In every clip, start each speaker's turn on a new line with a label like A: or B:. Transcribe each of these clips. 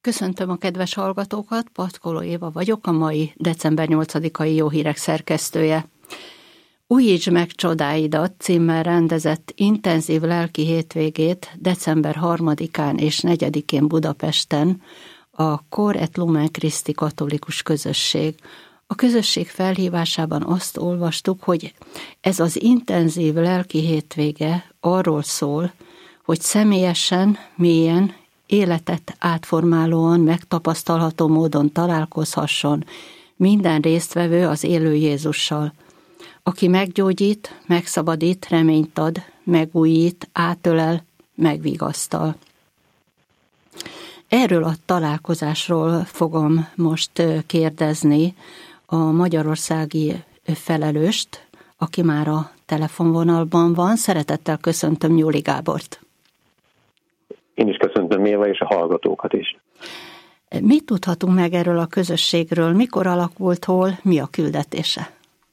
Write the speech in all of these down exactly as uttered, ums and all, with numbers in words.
A: Köszöntöm a kedves hallgatókat, Patkoló Éva vagyok, a mai december nyolcadikai Jó Hírek szerkesztője. Újítsd meg csodáidat címmel rendezett intenzív lelki hétvégét december harmadikán és negyedikén Budapesten a Cor et Lumen Christi katolikus közösség. A közösség felhívásában azt olvastuk, hogy ez az intenzív lelki hétvége arról szól, hogy személyesen, mélyen, életet átformálóan, megtapasztalható módon találkozhasson minden résztvevő az élő Jézussal, aki meggyógyít, megszabadít, reményt ad, megújít, átölel, megvigasztal. Erről a találkozásról fogom most kérdezni a magyarországi felelőst, aki már a telefonvonalban van. Szeretettel köszöntöm Nyúli Gábort.
B: Én is köszöntöm Éva és a hallgatókat is.
A: Mit tudhatunk meg erről a közösségről? Mikor alakult, hol, mi a küldetése?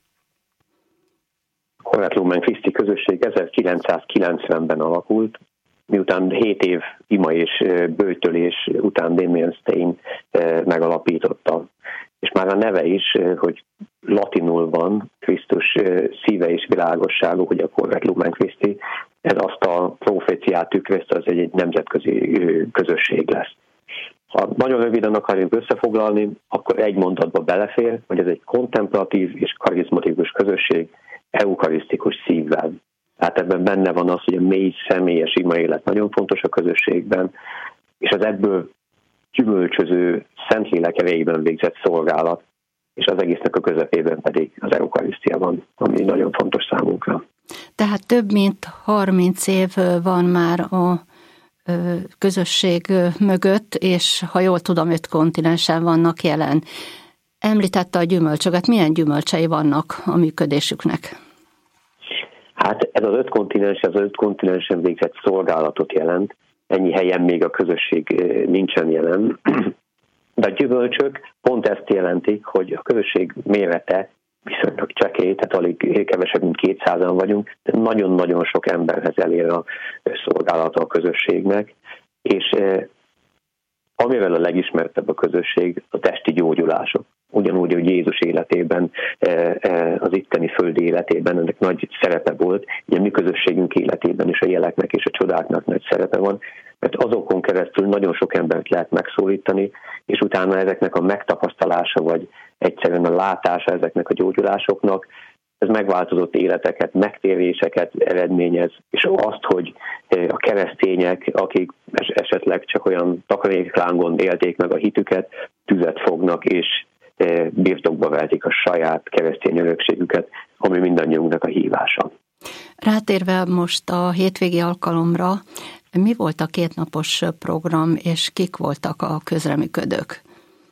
B: A Cor et Lumen Christi közösség ezerkilencszázkilencvenben alakult, miután hét év ima és böjtölés után Damien Stein megalapította. És már a neve is, hogy latinul van, Krisztus szíve és világossága, hogy a Cor et Lumen Christi, ez azt a proféciát tükrözte, az egy, egy nemzetközi közösség lesz. Ha nagyon röviden akarjuk összefoglalni, akkor egy mondatba belefér, hogy ez egy kontemplatív és karizmatikus közösség eukarisztikus szívvel. Tehát ebben benne van az, hogy a mély személyes ima élet nagyon fontos a közösségben, és az ebből gyümölcsöző Szentlélek erejében végzett szolgálat, és az egésznek a közepében pedig az eukarisztia van, ami nagyon fontos számunkra.
A: Tehát több mint harminc év van már a közösség mögött, és ha jól tudom, öt kontinensen vannak jelen. Említette a gyümölcsöket, milyen gyümölcsei vannak a működésüknek?
B: Hát ez az öt kontinens, az öt kontinensen végzett szolgálatot jelent. Ennyi helyen még a közösség nincsen jelen. De a gyümölcsök pont ezt jelentik, hogy a közösség mérete viszonylag csekély, tehát alig kevesebb, mint kétszázan vagyunk, de nagyon-nagyon sok emberhez elér a szolgálata a közösségnek, és amivel a legismertebb a közösség, a testi gyógyulások. Ugyanúgy, hogy Jézus életében, az itteni földi életében ennek nagy szerepe volt, így a mi közösségünk életében is a jeleknek és a csodáknak nagy szerepe van, mert azokon keresztül nagyon sok embert lehet megszólítani, és utána ezeknek a megtapasztalása, vagy egyszerűen a látása ezeknek a gyógyulásoknak, ez megváltozott életeket, megtéréseket eredményez, és azt, hogy a keresztények, akik esetleg csak olyan takaréklángon élték meg a hitüket, tüzet fognak, és birtokba vehetik a saját keresztény örökségüket, ami mindannyiunknak a hívása.
A: Rátérve most a hétvégi alkalomra, mi volt a kétnapos program, és kik voltak a közreműködők?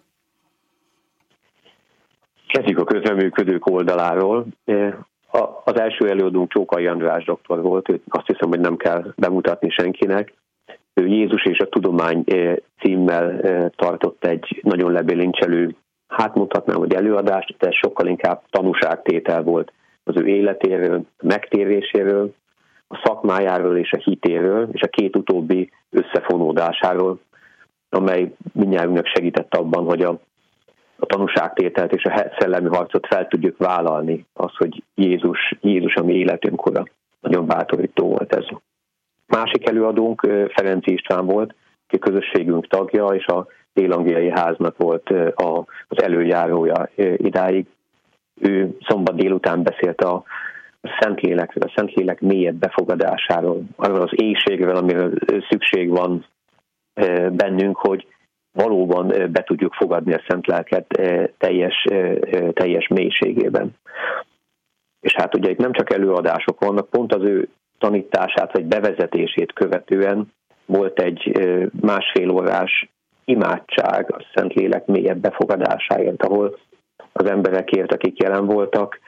B: Kezdjük a közreműködők oldaláról. Az első előadónk Csókai András doktor volt, őt azt hiszem, hogy nem kell bemutatni senkinek. Ő Jézus és a tudomány címmel tartott egy nagyon lebilincselő, hát mondhatnám, hogy előadást, de sokkal inkább tanúságtétel volt az ő életéről, megtéréséről, a szakmájáról és a hitéről, és a két utóbbi összefonódásáról, amely mindnyájunknak segített abban, hogy a, a tanúságtételt és a szellemi harcot fel tudjuk vállalni, az, hogy Jézus, Jézus a mi életünk ura. Nagyon bátorító volt ez. Másik előadónk Ferenc István volt, aki közösségünk tagja, és a Dél-Angliai Háznak volt az előjárója idáig. Ő szombat délután beszélt a Szentlélekről, a Szentlélek mélyebb befogadásáról, arról az éhségről, amire szükség van bennünk, hogy valóban be tudjuk fogadni a Szent Lelket teljes, teljes mélységében. És hát ugye itt nem csak előadások vannak, pont az ő tanítását vagy bevezetését követően volt egy másfél órás imádság a Szentlélek mélyebb befogadásáért, ahol az emberekért, akik jelen voltak,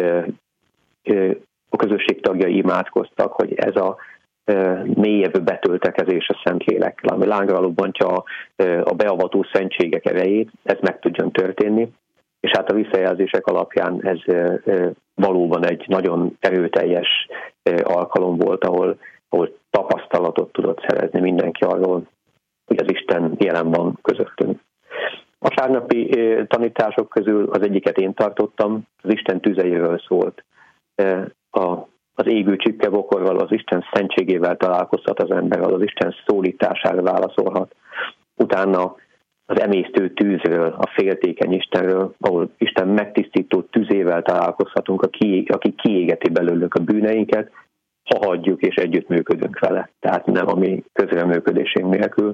B: a közösség tagjai imádkoztak, hogy ez a mélyebb betöltekezés a Szentlélekkel, ami lángra lobbantja a beavató szentségek erejét, ez meg tudjon történni, és hát a visszajelzések alapján ez valóban egy nagyon erőteljes alkalom volt, ahol, ahol tapasztalatot tudott szerezni mindenki arról, hogy az Isten jelen van közöttünk. A vasárnapi tanítások közül az egyiket én tartottam, az Isten tüzeiről szólt. A, az égő csipkebokorral, az Isten szentségével találkozhat az ember, az Isten szólítására válaszolhat. Utána az emésztő tűzről, a féltékeny Istenről, ahol Isten megtisztító tüzével találkozhatunk, aki kiégeti belőlük a bűneinket, ha hagyjuk és együttműködünk vele, tehát nem a mi közreműködésünk nélkül.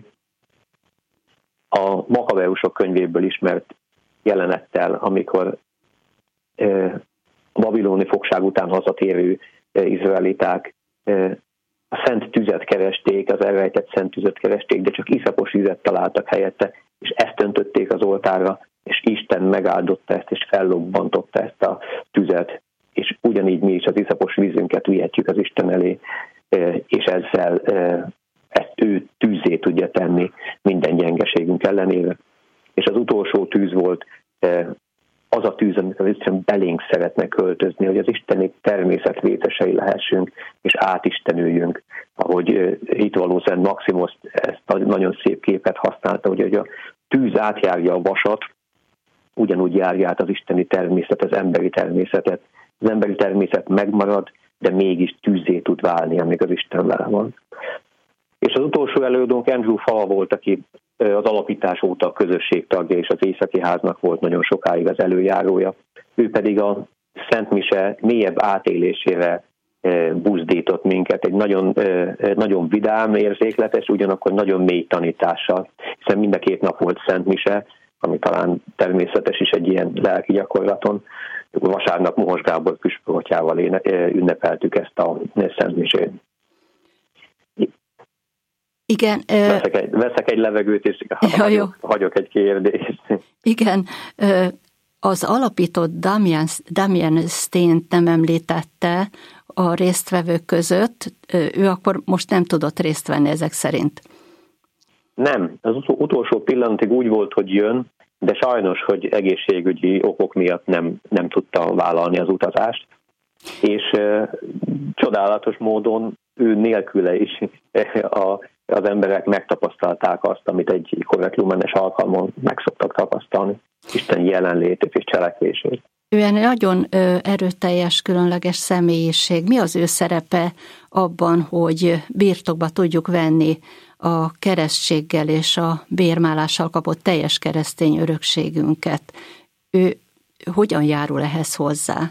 B: A Makabeusok könyvéből ismert jelenettel, amikor a babiloni fogság után hazatérő izraeliták a szent tüzet keresték, az elrejtett szent tüzet keresték, de csak iszapos vizet találtak helyette, és ezt öntötték az oltárra, és Isten megáldotta ezt, és fellobbantotta ezt a tüzet, és ugyanígy mi is az iszapos vízünket vihetjük az Isten elé, és ezzel ezt ő tűzzé tudja tenni minden gyengeségünk ellenére. És az utolsó tűz volt az a tűz, amit az Isten belénk szeretne költözni, hogy az isteni természet részesei lehessünk, és átistenüljünk. Ahogy itt való Szent Maximus ezt nagyon szép képet használta, hogy a tűz átjárja a vasat, ugyanúgy járja át az isteni természet, az emberi természetet. Az emberi természet megmarad, de mégis tűzzé tud válni, amíg az Isten vele van. És az utolsó előadónk Andrew Fala volt, aki az alapítás óta a közösség tagja, és az Északi Háznak volt nagyon sokáig az előjárója. Ő pedig a Szent Mise mélyebb átélésére buzdított minket, egy nagyon, nagyon vidám, érzékletes, ugyanakkor nagyon mély tanítással, hiszen mind a két nap volt Szent Mise, ami talán természetes is egy ilyen lelki gyakorlaton. Vasárnap Mohos Gábor püspökatjával ünnepeltük ezt a Szent Misét.
A: Igen.
B: Veszek egy, veszek egy levegőt, és hagyok, hagyok egy kérdést.
A: Igen, az alapított Damien, Damien Stént nem említette a résztvevők között, ő akkor most nem tudott részt venni ezek szerint.
B: Nem, az utolsó pillanatig úgy volt, hogy jön, de sajnos, hogy egészségügyi okok miatt nem, nem tudta vállalni az utazást, és uh, csodálatos módon ő nélküle is a az emberek megtapasztalták azt, amit egy korrektlumenes alkalmon meg szoktak tapasztalni. Isten jelenlétét és cselekvését.
A: Ő egy nagyon erőteljes, különleges személyiség. Mi az ő szerepe abban, hogy birtokba tudjuk venni a keresztséggel és a bérmálással kapott teljes keresztény örökségünket? Ő hogyan járul ehhez hozzá?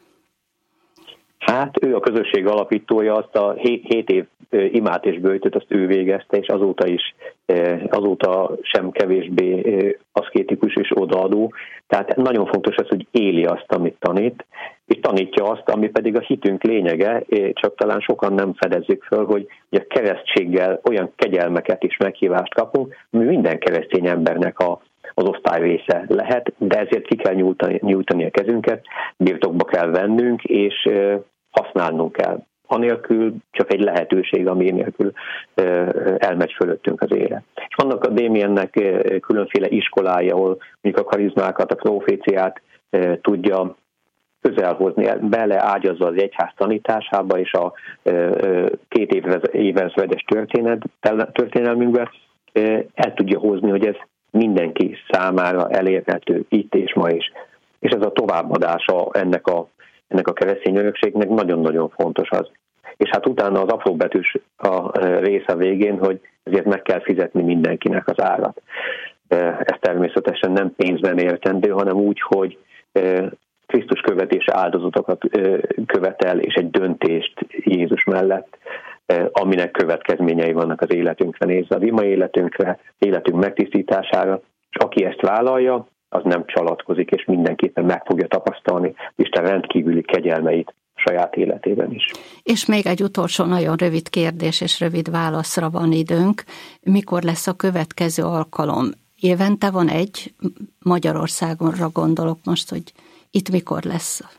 B: Hát ő a közösség alapítója, azt a hét év imát és böjtöt azt ő végezte, és azóta is, azóta sem kevésbé aszkétikus és odaadó. Tehát nagyon fontos az, hogy éli azt, amit tanít, és tanítja azt, ami pedig a hitünk lényege, csak talán sokan nem fedezzük föl, hogy a keresztséggel olyan kegyelmeket is meghívást kapunk, ami minden keresztény embernek a az osztály része lehet, de ezért ki kell nyújtani, nyújtani a kezünket, birtokba kell vennünk, és használnunk kell. Anélkül csak egy lehetőség, ami nélkül elmegy fölöttünk az élet. És vannak a Damiennek különféle iskolái, ahol mondjuk a karizmákat, a proféciát tudja közelhozni, beleágyazza az egyház tanításába és a két évezredes történelmünkbe, el tudja hozni, hogy ez mindenki számára elérhető itt és ma is. És ez a továbbadása ennek a, ennek a keresztény örökségnek nagyon-nagyon fontos az. És hát utána az apróbetűs a része végén, hogy ezért meg kell fizetni mindenkinek az árat. Ez természetesen nem pénzben értendő, hanem úgy, hogy Krisztus követése áldozatokat követel, és egy döntést Jézus mellett, aminek következményei vannak az életünkre nézve, a ima életünkre, életünk megtisztítására, és aki ezt vállalja, az nem csalatkozik, és mindenképpen meg fogja tapasztalni Isten rendkívüli kegyelmeit saját életében is.
A: És még egy utolsó nagyon rövid kérdés és rövid válaszra van időnk. Mikor lesz a következő alkalom? Évente van egy, Magyarországonra gondolok most, hogy itt mikor lesz?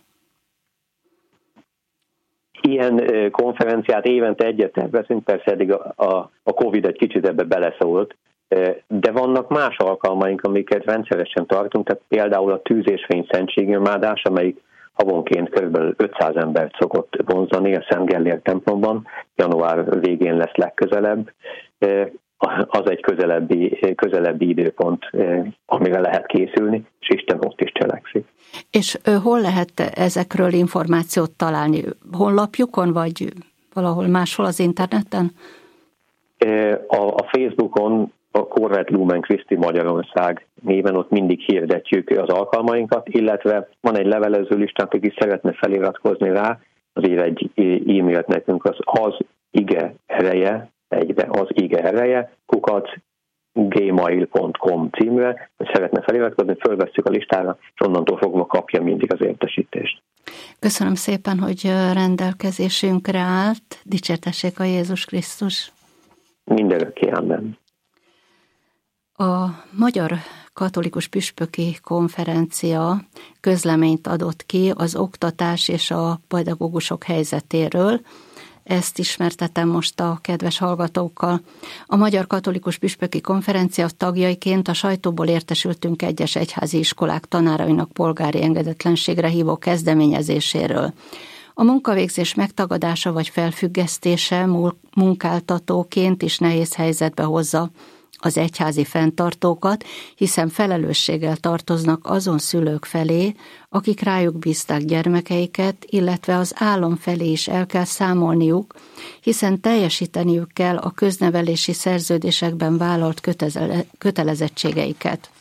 B: Ilyen konferenciát évente egyet tervezünk, persze eddig a, a, a Covid egy kicsit ebbe beleszólt, de vannak más alkalmaink, amiket rendszeresen tartunk, tehát például a Tűz és Fény Szentségimádás, amelyik havonként kb. ötszáz embert szokott vonzani a Szent Gellért templomban, január végén lesz legközelebb. az egy közelebbi, közelebbi időpont, amire lehet készülni, és Isten ott is cselekszik.
A: És hol lehet ezekről információt találni? Honlapjukon, vagy valahol máshol az interneten?
B: A, a Facebookon a Corvette Lumen Christi Magyarország néven ott mindig hirdetjük az alkalmainkat, illetve van egy levelező listánk, aki szeretne feliratkozni rá, azért egy e-mailt nekünk az az ige ereje, egybe az ige ereje, kukac gmail pont com címre, hogy szeretne feliratkozni, fölvesszük a listára, és onnantól fogva kapja mindig az értesítést.
A: Köszönöm szépen, hogy rendelkezésünkre állt. Dicsértessék a Jézus Krisztus!
B: Mindörökké, amen.
A: A Magyar Katolikus Püspöki Konferencia közleményt adott ki az oktatás és a pedagógusok helyzetéről. Ezt ismertetem most a kedves hallgatókkal. A Magyar Katolikus Püspöki Konferencia tagjaiként a sajtóból értesültünk egyes egyházi iskolák tanárainak polgári engedetlenségre hívó kezdeményezéséről. A munkavégzés megtagadása vagy felfüggesztése munkáltatóként is nehéz helyzetbe hozza az egyházi fenntartókat, hiszen felelősséggel tartoznak azon szülők felé, akik rájuk bízták gyermekeiket, illetve az állam felé is el kell számolniuk, hiszen teljesíteniük kell a köznevelési szerződésekben vállalt kötelezettségeiket.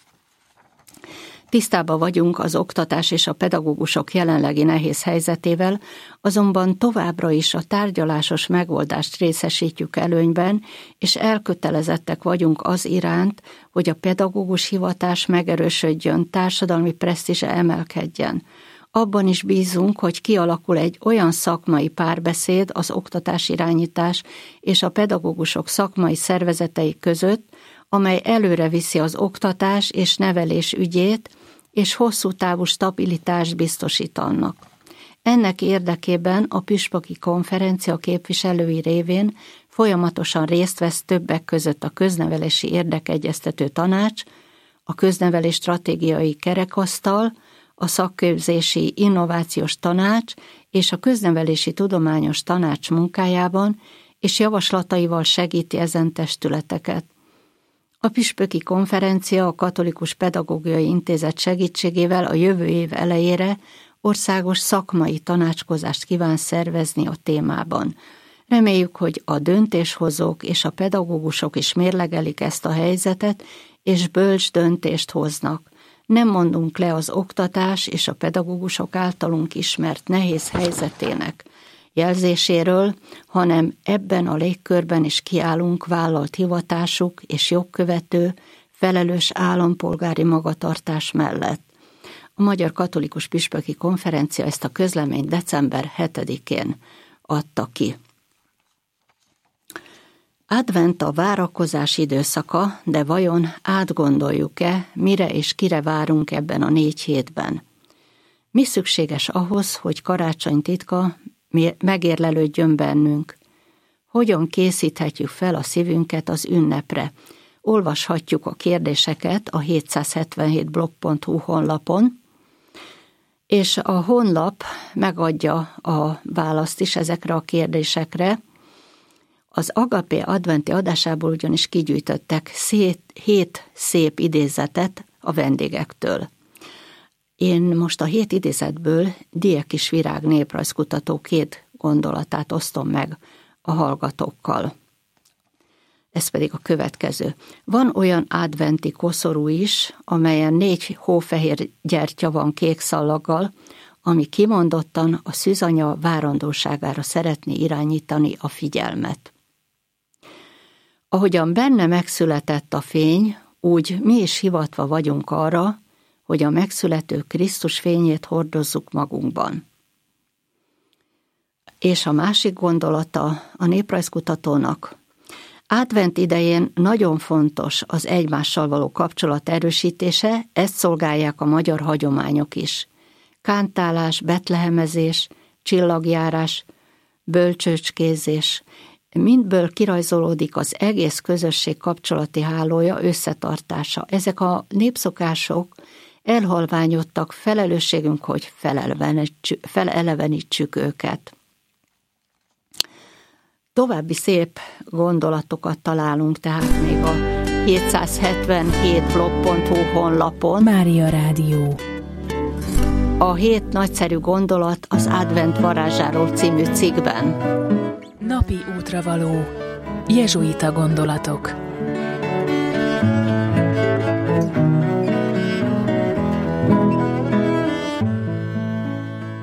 A: Tisztában vagyunk az oktatás és a pedagógusok jelenlegi nehéz helyzetével, azonban továbbra is a tárgyalásos megoldást részesítjük előnyben, és elkötelezettek vagyunk az iránt, hogy a pedagógus hivatás megerősödjön, társadalmi presztízse emelkedjen. Abban is bízunk, hogy kialakul egy olyan szakmai párbeszéd az oktatásirányítás és a pedagógusok szakmai szervezetei között, amely előre viszi az oktatás és nevelés ügyét, és hosszú távú stabilitást biztosít annak. Ennek érdekében a Püspöki Konferencia képviselői révén folyamatosan részt vesz többek között a Köznevelési Érdekegyeztető Tanács, a Köznevelés Stratégiai Kerekasztal, a Szakképzési Innovációs Tanács és a Köznevelési Tudományos Tanács munkájában, és javaslataival segíti ezen testületeket. A Püspöki Konferencia a Katolikus Pedagógiai Intézet segítségével a jövő év elejére országos szakmai tanácskozást kíván szervezni a témában. Reméljük, hogy a döntéshozók és a pedagógusok is mérlegelik ezt a helyzetet, és bölcs döntést hoznak. Nem mondunk le az oktatás és a pedagógusok általunk ismert nehéz helyzetének jelzéséről, hanem ebben a légkörben is kiállunk vállalt hivatásuk és jogkövető, felelős állampolgári magatartás mellett. A Magyar Katolikus Püspöki Konferencia ezt a közleményt december hetedikén adta ki. Advent a várakozás időszaka, de vajon átgondoljuk-e, mire és kire várunk ebben a négy hétben? Mi szükséges ahhoz, hogy karácsony titka megérlelődjön bennünk? Hogyan készíthetjük fel a szívünket az ünnepre? Olvashatjuk a kérdéseket a hétszázhetvenhét blog pont hu honlapon, és a honlap megadja a választ is ezekre a kérdésekre. Az Agapé adventi adásából ugyanis kigyűjtöttek szét, hét szép idézetet a vendégektől. Én most a hét idézetből Diekis Virág néprajzkutató két gondolatát osztom meg a hallgatókkal. Ez pedig a következő. Van olyan adventi koszorú is, amelyen négy hófehér gyertya van kék szallaggal, ami kimondottan a szűzanya várandóságára szeretné irányítani a figyelmet. Ahogyan benne megszületett a fény, úgy mi is hivatva vagyunk arra, hogy a megszülető Krisztus fényét hordozzuk magunkban. És a másik gondolata a néprajzkutatónak: advent idején nagyon fontos az egymással való kapcsolat erősítése, ezt szolgálják a magyar hagyományok is. Kántálás, betlehemezés, csillagjárás, bölcsőcskézés, mindből kirajzolódik az egész közösség kapcsolati hálója, összetartása. Ezek a népszokások elhalványodtak, felelősségünk, hogy felelevenítsük őket. További szép gondolatokat találunk tehát még a hétszázhetvenhét blog pont hu honlapon.
C: Mária Rádió.
A: A hét nagyszerű gondolat az Advent varázsáról című cikkben.
C: Napi útravaló. Jezsuita gondolatok.